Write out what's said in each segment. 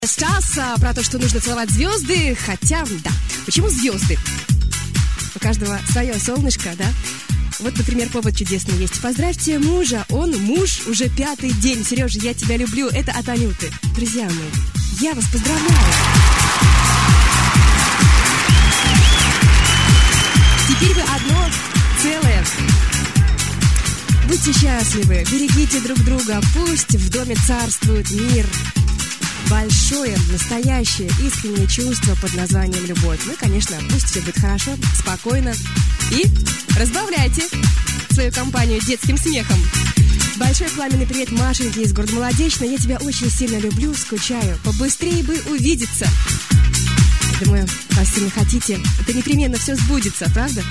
Стас про то, что нужно целовать звезды, хотя, да, почему звезды? У каждого свое солнышко, да? Вот, например, повод чудесный есть. Поздравьте мужа, он муж уже 5-й день. Сережа, я тебя люблю, это от Анюты. Друзья мои, я вас поздравляю. Теперь вы одно целое. Будьте счастливы, берегите друг друга, пусть в доме царствует мир. Большое, настоящее, искреннее чувство под названием любовь. Ну и, конечно, пусть все будет хорошо, спокойно. И разбавляйте свою компанию детским смехом. Большой пламенный привет Машеньке из города Молодечно. Я тебя очень сильно люблю, скучаю. Побыстрее бы увидеться. Я думаю, раз сильно хотите, это непременно все сбудется, правда?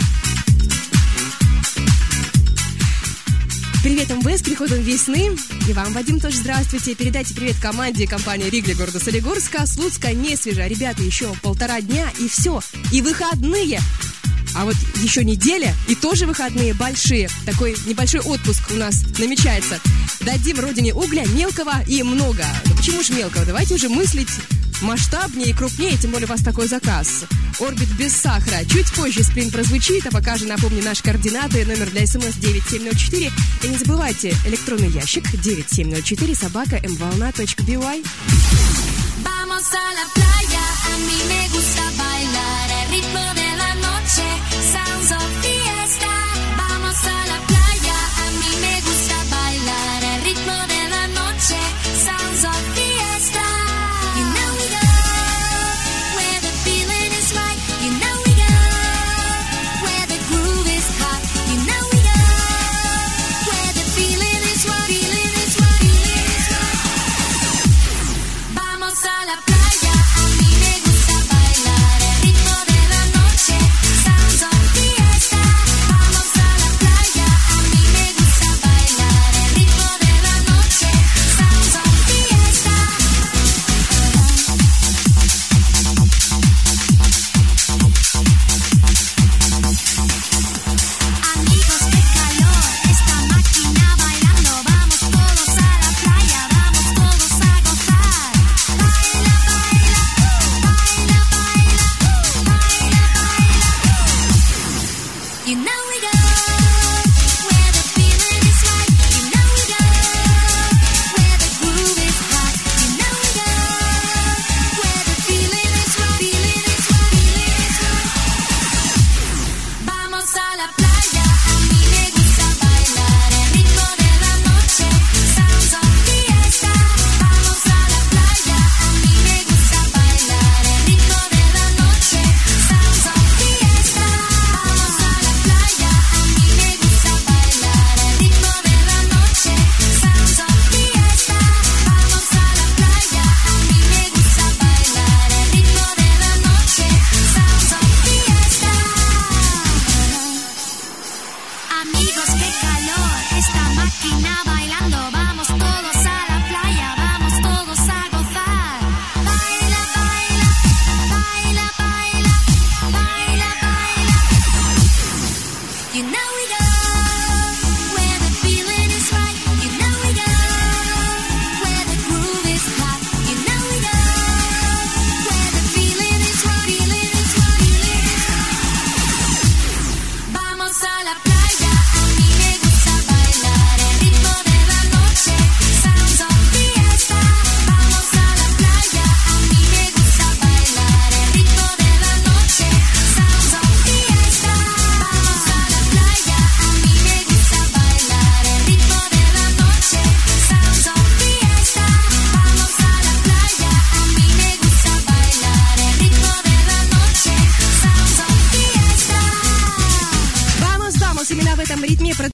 Привет, МВ, с приходом весны. И вам, Вадим, тоже здравствуйте. Передайте привет команде компании Ригли города Солигорска. Слуцка не свежа. Ребята, еще 1,5 дня, и все. И выходные. А вот еще неделя, и тоже выходные большие. Такой небольшой отпуск у нас намечается. Дадим родине угля, мелкого и много. Ну почему же мелкого? Давайте уже мыслить масштабнее и крупнее, тем более у вас такой заказ. Орбит без сахара. Чуть позже спринт прозвучит, а пока же напомню наши координаты. Номер для СМС 9704. И не забывайте, электронный ящик 9704 @mvolna.by. Vamos a la playa, a mí me gusta bailar el ritmo de la noche, sounds of fiesta. Vamos a la playa, a mí me gusta bailar el ritmo de la noche, sounds of fiesta. You know we go where the feeling is right. You know we go where the groove is hot. You know we go where the feeling is right. Feeling is right. Vamos a la playa.